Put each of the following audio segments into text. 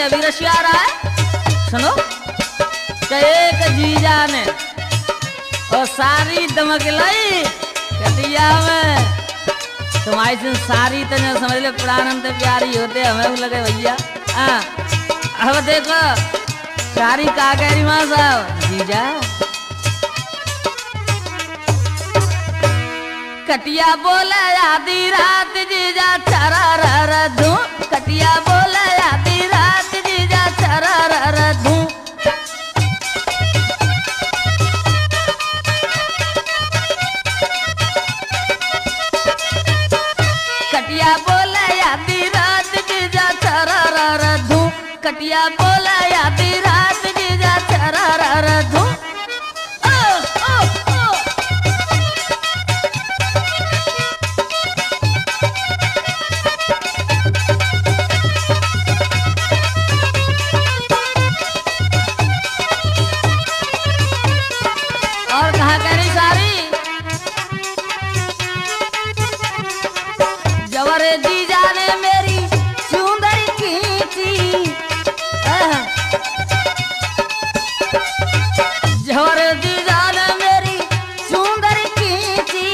अभी रशिया आ रहा है। सुनो एक जीजा ने और सारी दमक लाई कटिया में तुम्हारी से सारी तो न समझ ले प्राणंत प्यारी होते हमें लगे भैया। हाँ अब देखो सारी का कह रही माँ साहब जीजा कटिया बोले आधी रात जीजा चरा धू कटिया बोले आधी रात जीजा चरा धू कटिया बोले आधी रात जीजा चरा धू कटिया बोले आधी रात जीजा चरा धू जीजा ने मेरी चुंदरी खींची जवर जीजा ने मेरी चुंदरी खींची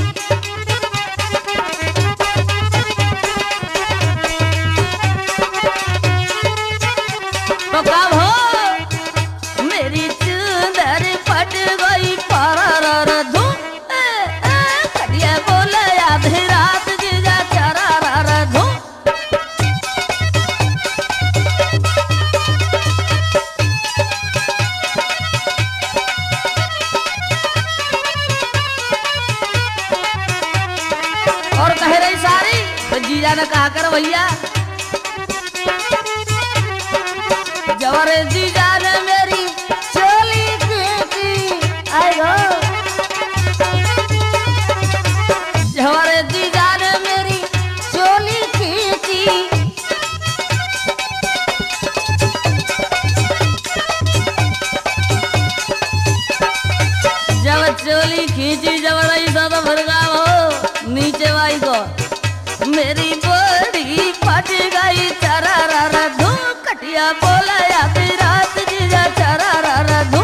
तो कब हो मेरी चुंदरी फट गई पर धू कटिया बोले आधी रात जीजा ने कहा कर भैया जवर जीजा ने मेरी चोली खींची आएगो जवर जीजा ने मेरी चोली खींची जब चोली खींची जबर ऐसा तो भरगा हो नीचे वाई को मेरी बॉडी फट गई चरा धू कटिया बोला आधी रात जीजा चरा धू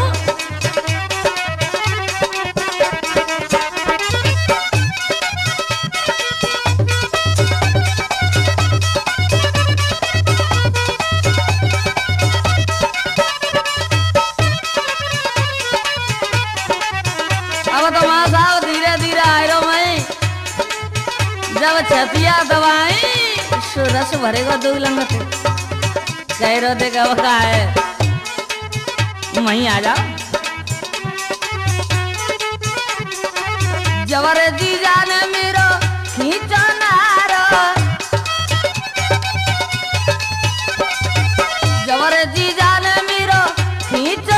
अब तो वहां साहब धीरे धीरे आयो मैं जब छतिया दवाई रस भरेगा दो लंग कह रो देगा वो का है वहीं आ जाओ जवर जीजा ने मेरो खींचो नारो जवर जीजा ने मेरो खींचो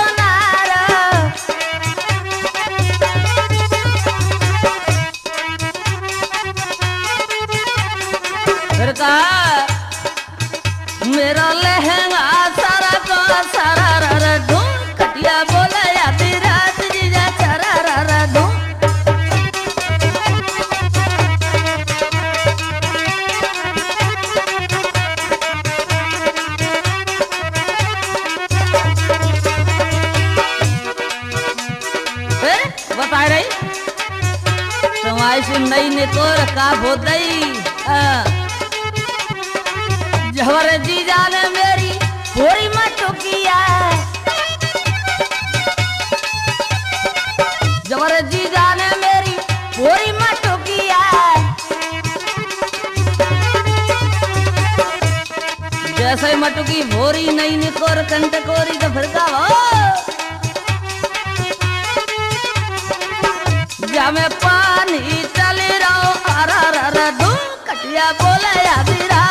मेरा लहंगा सारा को सारा धू कटिया बोला आधी रात जीजा चरा धू बता रही तुम्हारी से नई ने तो रखा बहुत जवर जीजा ने मेरी पूरी मटुकिया जवर जीजा ने मेरी पूरी मटुकिया जैसे मटुकी भोरी नहीं निकोर कंट कोरी तो फिर का हो जा में पानी चले रहो अरा धू कटिया बोले आधी रात